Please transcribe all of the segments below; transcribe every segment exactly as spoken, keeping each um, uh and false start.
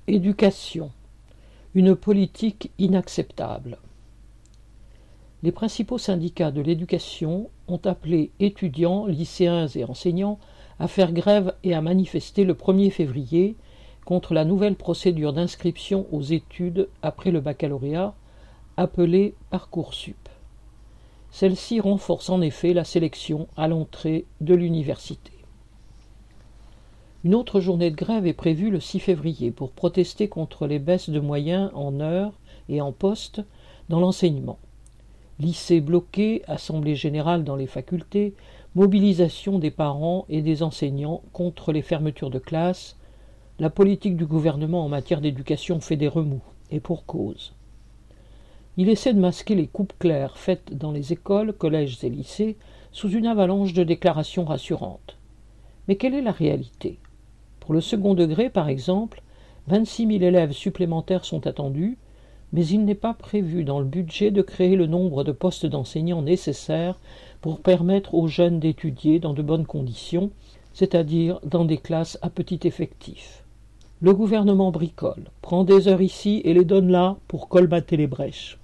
Éducation. Une politique inacceptable. Les principaux syndicats de l'éducation ont appelé étudiants, lycéens et enseignants à faire grève et à manifester le premier février contre la nouvelle procédure d'inscription aux études après le baccalauréat, appelée Parcoursup. Celle-ci renforce en effet la sélection à l'entrée de l'université. Une autre journée de grève est prévue le six février pour protester contre les baisses de moyens en heures et en postes dans l'enseignement. Lycées bloqués, assemblée générale dans les facultés, mobilisation des parents et des enseignants contre les fermetures de classes, la politique du gouvernement en matière d'éducation fait des remous, et pour cause. Il essaie de masquer les coupes claires faites dans les écoles, collèges et lycées sous une avalanche de déclarations rassurantes. Mais quelle est la réalité ? Pour le second degré, par exemple, vingt-six mille élèves supplémentaires sont attendus, mais il n'est pas prévu dans le budget de créer le nombre de postes d'enseignants nécessaires pour permettre aux jeunes d'étudier dans de bonnes conditions, c'est-à-dire dans des classes à petit effectif. Le gouvernement bricole, prend des heures ici et les donne là pour colmater les brèches.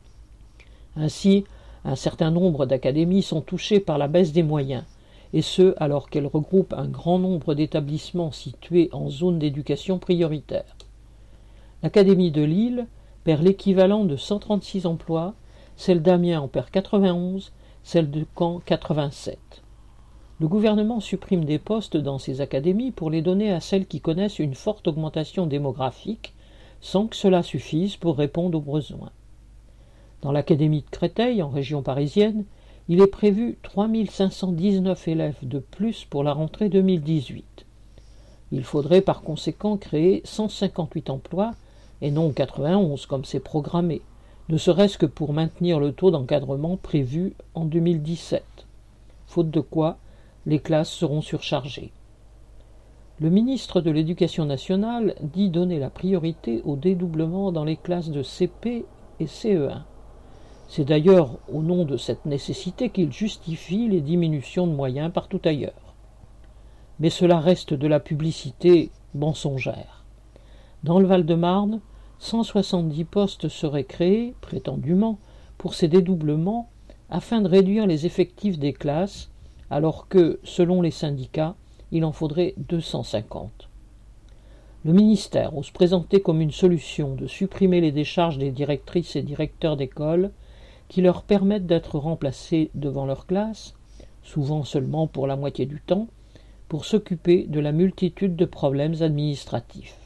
Ainsi, un certain nombre d'académies sont touchées par la baisse des moyens, et ce alors qu'elles regroupent un grand nombre d'établissements situés en zone d'éducation prioritaire. L'Académie de Lille perd l'équivalent de cent trente-six emplois, celle d'Amiens en perd quatre-vingt-onze, celle de Caen quatre-vingt-sept. Le gouvernement supprime des postes dans ces académies pour les donner à celles qui connaissent une forte augmentation démographique, sans que cela suffise pour répondre aux besoins. Dans l'Académie de Créteil, en région parisienne, il est prévu trois mille cinq cent dix-neuf élèves de plus pour la rentrée deux mille dix-huit. Il faudrait par conséquent créer cent cinquante-huit emplois, et non quatre-vingt-onze comme c'est programmé, ne serait-ce que pour maintenir le taux d'encadrement prévu en deux mille dix-sept, faute de quoi les classes seront surchargées. Le ministre de l'Éducation nationale dit donner la priorité au dédoublement dans les classes de C P et C E un. C'est d'ailleurs au nom de cette nécessité qu'il justifie les diminutions de moyens partout ailleurs. Mais cela reste de la publicité mensongère. Dans le Val-de-Marne, cent soixante-dix postes seraient créés, prétendument, pour ces dédoublements, afin de réduire les effectifs des classes, alors que, selon les syndicats, il en faudrait deux cent cinquante. Le ministère ose présenter comme une solution de supprimer les décharges des directrices et directeurs d'école qui leur permettent d'être remplacés devant leur classe, souvent seulement pour la moitié du temps, pour s'occuper de la multitude de problèmes administratifs.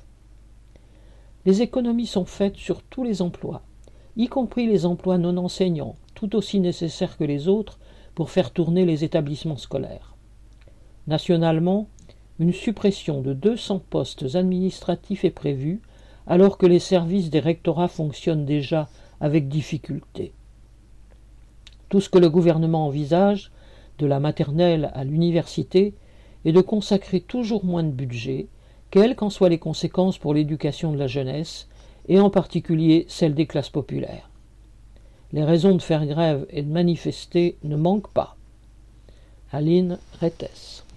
Les économies sont faites sur tous les emplois, y compris les emplois non enseignants, tout aussi nécessaires que les autres pour faire tourner les établissements scolaires. Nationalement, une suppression de deux cents postes administratifs est prévue, alors que les services des rectorats fonctionnent déjà avec difficulté. Tout ce que le gouvernement envisage, de la maternelle à l'université, est de consacrer toujours moins de budget, quelles qu'en soient les conséquences pour l'éducation de la jeunesse, et en particulier celle des classes populaires. Les raisons de faire grève et de manifester ne manquent pas. Aline Rettes.